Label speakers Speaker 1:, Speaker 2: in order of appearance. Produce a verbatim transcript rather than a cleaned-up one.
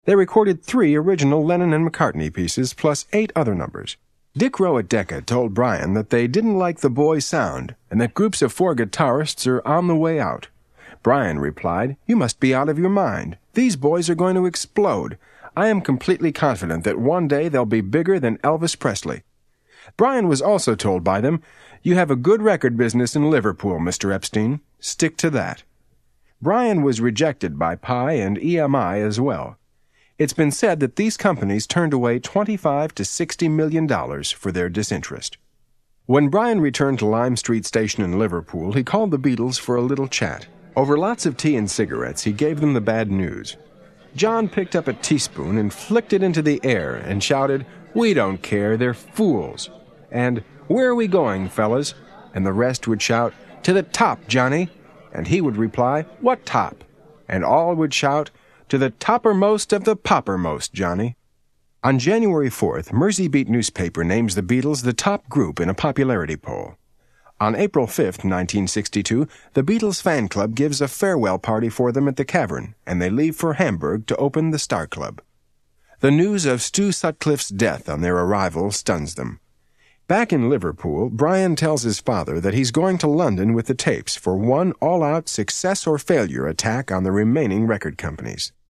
Speaker 1: They recorded three original Lennon and McCartney pieces plus eight other numbers. Dick Rowe at Decca told Brian that they didn't like the boys' sound and that groups of four guitarists are on the way out. Brian replied, "You must be out of your mind. These boys are going to explode. I am completely confident that one day they'll be bigger than Elvis Presley." Brian was also told by them, "You have a good record business in Liverpool, Mister Epstein. Stick to that." Brian was rejected by Pye and E M I as well. It's been said that these companies turned away twenty-five to sixty million dollars for their disinterest. When Brian returned to Lime Street Station in Liverpool, he called the Beatles for a little chat. Over lots of tea and cigarettes, he gave them the bad news. John picked up a teaspoon and flicked it into the air and shouted, "We don't care, they're fools." And, "Where are we going, fellas?" And the rest would shout, "To the top, Johnny." And he would reply, "What top?" And all would shout, "To the toppermost of the poppermost, Johnny." On January fourth, Merseybeat newspaper names the Beatles the top group in a popularity poll. On April fifth, nineteen sixty-two, the Beatles fan club gives a farewell party for them at the Cavern, and they leave for Hamburg to open the Star Club. The news of Stu Sutcliffe's death on their arrival stuns them. Back in Liverpool, Brian tells his father that he's going to London with the tapes for one all-out success or failure attack on the remaining record companies.